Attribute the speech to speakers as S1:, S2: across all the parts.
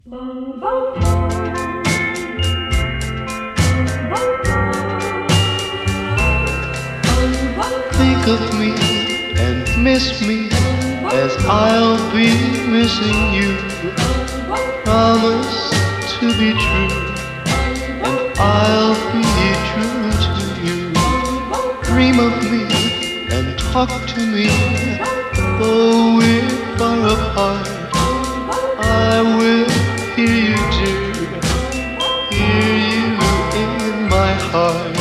S1: Think of me and miss me as I'll be missing you. Promise to be true and I'll be true to you. Dream of me and talk to me, though we're far apart. I will hear you too, hear you in my heart.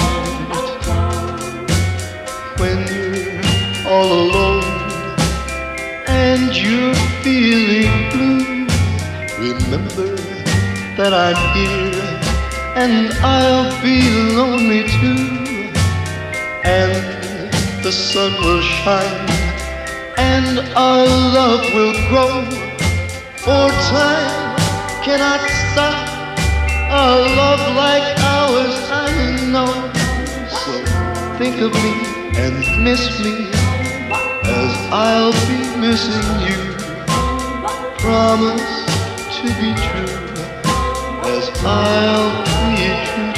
S1: When you're all alone and you're feeling blue, remember that I'm here and I'll be lonely too. And the sun will shine and our love will grow, for time cannot stop a love like ours, I know. So think of me and miss me as I'll be missing you. Promise to be true as I'll be true.